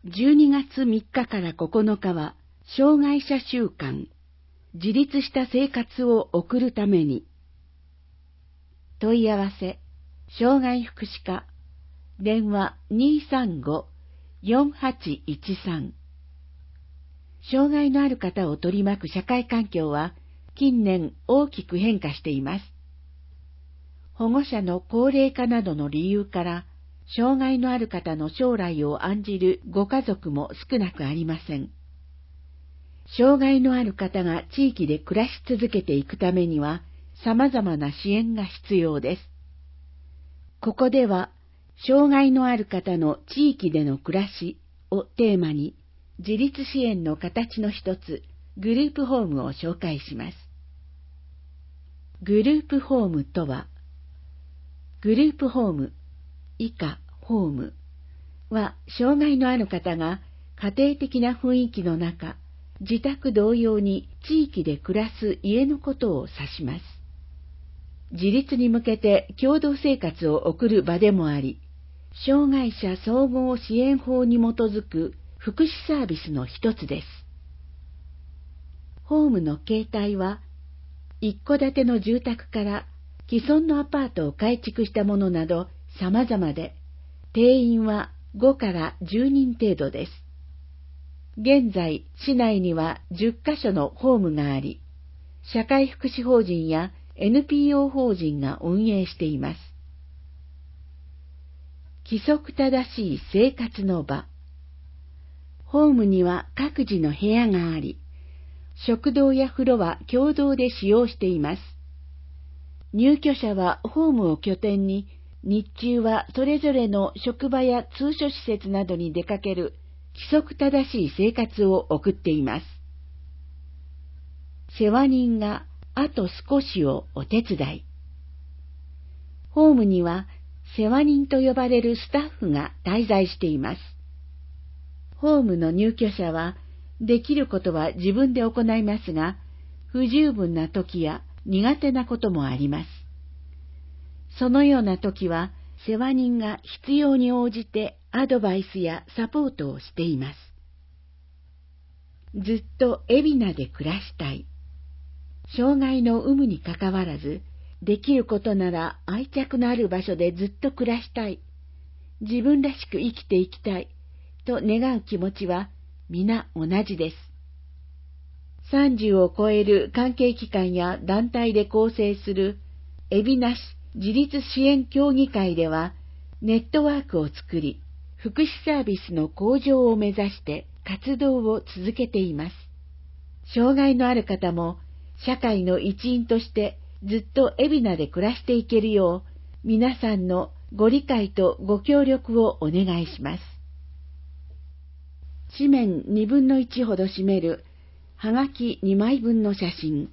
12月3日から9日は、障害者週間、自立した生活を送るために。問い合わせ、障害福祉課、電話235-4813。障害のある方を取り巻く社会環境は近年大きく変化しています。保護者の高齢化などの理由から、障害のある方の将来を案じるご家族も少なくありません。障害のある方が地域で暮らし続けていくためには、様々な支援が必要です。ここでは、障害のある方の地域での暮らしをテーマに、自立支援の形の一つ、グループホームを紹介します。グループホームとは、グループホーム、以下ホームは、障害のある方が家庭的な雰囲気の中、自宅同様に地域で暮らす家のことを指します。自立に向けて共同生活を送る場でもあり、障害者総合支援法に基づく福祉サービスの一つです。ホームの形態は、一戸建ての住宅から既存のアパートを改築したものなど様々で、定員は5から10人程度です。現在、市内には10カ所のホームがあり、社会福祉法人や NPO 法人が運営しています。規則正しい生活の場。ホームには各自の部屋があり、食堂や風呂は共同で使用しています。入居者はホームを拠点に、日中はそれぞれの職場や通所施設などに出かける規則正しい生活を送っています。世話人があと少しをお手伝い。ホームには世話人と呼ばれるスタッフが滞在しています。ホームの入居者はできることは自分で行いますが、不十分な時や苦手なこともあります。そのような時は世話人が必要に応じてアドバイスやサポートをしています。ずっと海老名で暮らしたい。障害の有無にかかわらず、できることなら愛着のある場所でずっと暮らしたい。自分らしく生きていきたい。と願う気持ちは皆同じです。30を超える関係機関や団体で構成する海老名市自立支援協議会では、ネットワークを作り、福祉サービスの向上を目指して活動を続けています。障害のある方も社会の一員としてずっと海老名で暮らしていけるよう、皆さんのご理解とご協力をお願いします。紙面1/2ほど占めるはがき2枚分の写真。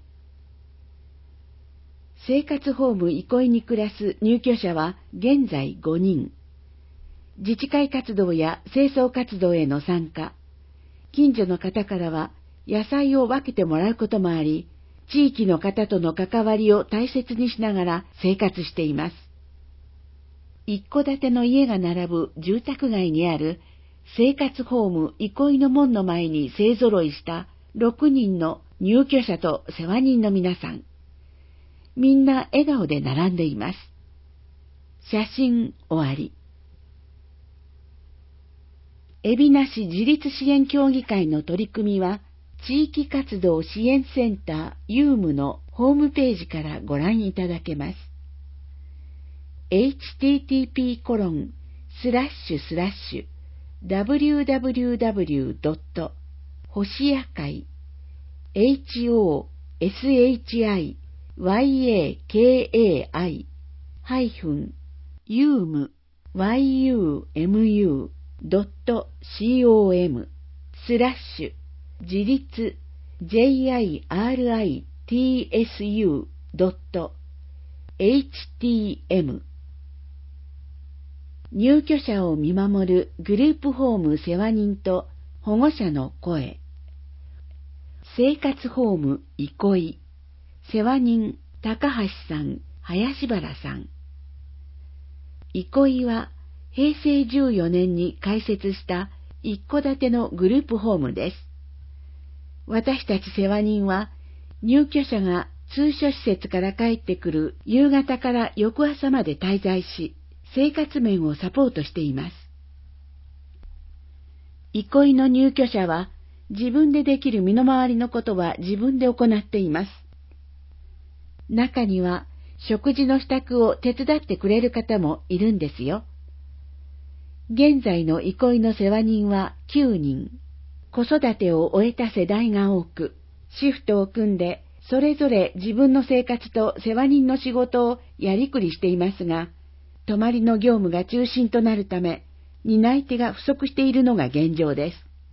生活ホーム憩いに暮らす入居者は現在5人。自治会活動や清掃活動への参加、近所の方からは野菜を分けてもらうこともあり、地域の方との関わりを大切にしながら生活しています。一戸建ての家が並ぶ住宅街にある生活ホーム憩いの門の前に勢ぞろいした6人の入居者と世話人の皆さん。みんな笑顔で並んでいます。写真終わり。海老名市自立支援協議会の取り組みは、地域活動支援センターユームのホームページからご覧いただけます。http://www. 星夜会 hoshiyaki-yumu.com/ 自立 jiritsu.htm 入居者を見守るグループホーム世話人と保護者の声。生活ホーム憩い世話人高橋さん、林原さん。憩いは平成14年に開設した一戸建てのグループホームです。私たち世話人は、入居者が通所施設から帰ってくる夕方から翌朝まで滞在し、生活面をサポートしています。憩いの入居者は、自分でできる身の回りのことは自分で行っています。中には、食事の支度を手伝ってくれる方もいるんですよ。現在の憩いの世話人は9人。子育てを終えた世代が多く、シフトを組んで、それぞれ自分の生活と世話人の仕事をやりくりしていますが、泊まりの業務が中心となるため、担い手が不足しているのが現状です。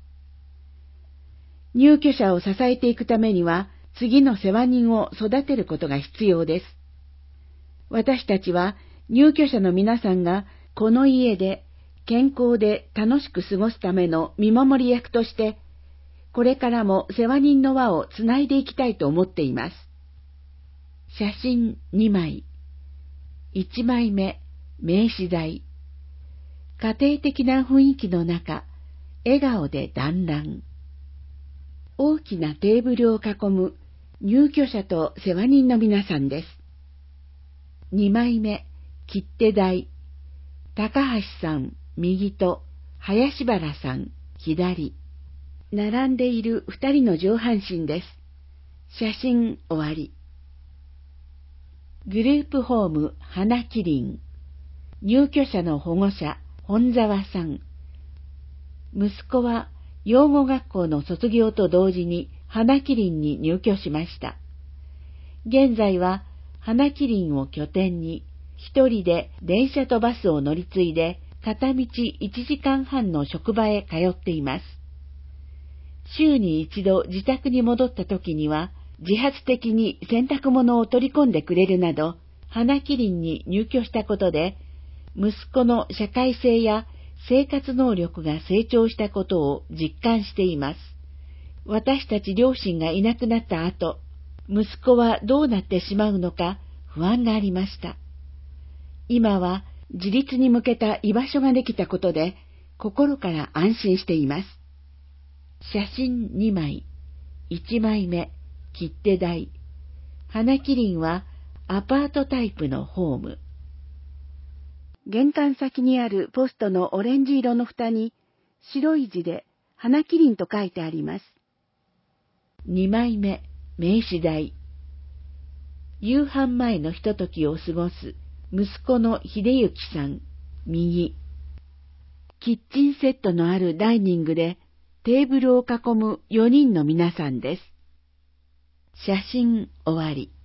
入居者を支えていくためには、次の世話人を育てることが必要です。私たちは入居者の皆さんがこの家で健康で楽しく過ごすための見守り役として、これからも世話人の輪をつないでいきたいと思っています。写真2枚。1枚目、名刺台。家庭的な雰囲気の中、笑顔で団らん。大きなテーブルを囲む入居者と世話人の皆さんです。2枚目、切手台。高橋さん、右と林原さん、左。並んでいる2人の上半身です。写真終わり。グループホーム、花キリン。入居者の保護者、本沢さん。息子は養護学校の卒業と同時に花キリンに入居しました。現在は花キリンを拠点に一人で電車とバスを乗り継いで片道1時間半の職場へ通っています。週に一度自宅に戻った時には自発的に洗濯物を取り込んでくれるなど、花キリンに入居したことで息子の社会性や生活能力が成長したことを実感しています。私たち両親がいなくなった後、息子はどうなってしまうのか不安がありました。今は自立に向けた居場所ができたことで心から安心しています。写真2枚。1枚目、切手台。花キリンはアパートタイプのホーム。玄関先にあるポストのオレンジ色の蓋に白い字で花キリンと書いてあります。2枚目、名刺台。夕飯前のひとときを過ごす息子の秀幸さん、右。キッチンセットのあるダイニングでテーブルを囲む4人の皆さんです。写真終わり。